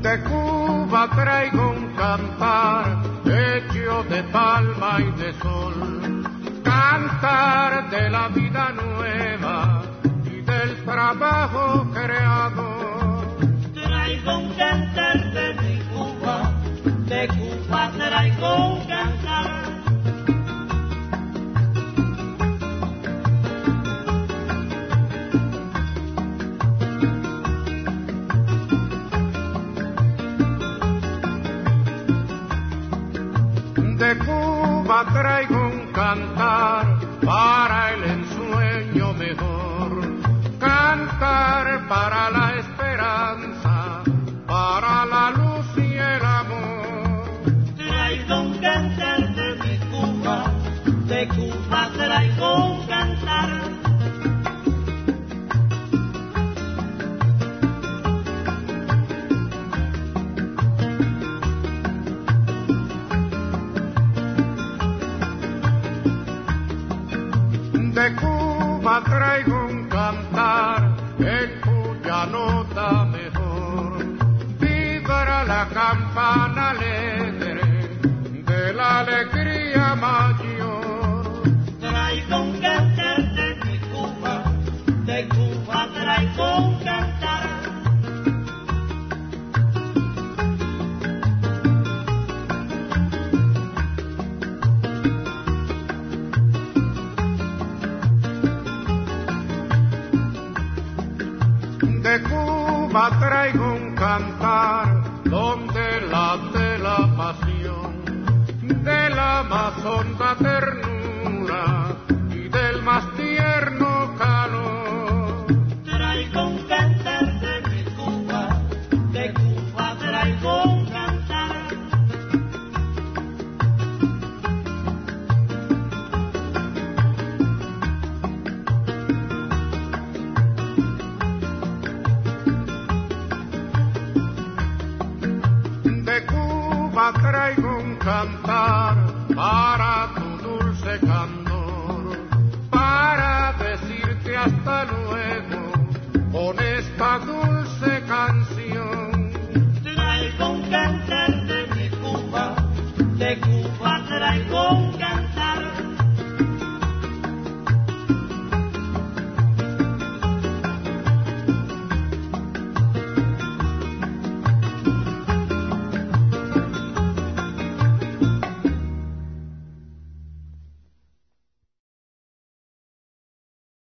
De Cuba traigo un cantar hecho de palma y de sol, cantar de la vida nueva y del trabajo creado. Traigo un cantar de mi Cuba, de Cuba traigo un cantar. De Cuba traigo un cantar para el ensueño mejor, cantar para la esperanza, para la luz y el amor. Traigo un cantar de mi Cuba, de Cuba traigo un cantar. De Cuba traigo un cantar en cuya nota mejor vibra la campana alegre de la alegría mayor. Traigo un cantar de mi Cuba, de Cuba traigo un cantar. De Cuba traigo un cantar donde late la pasión de la más honda ternura y del más tierno calor. Traigo un cantar de mi Cuba, de Cuba traigo un cantar. De Cuba traigo un cantar para tu dulce candor, para decirte hasta luego con esta dulce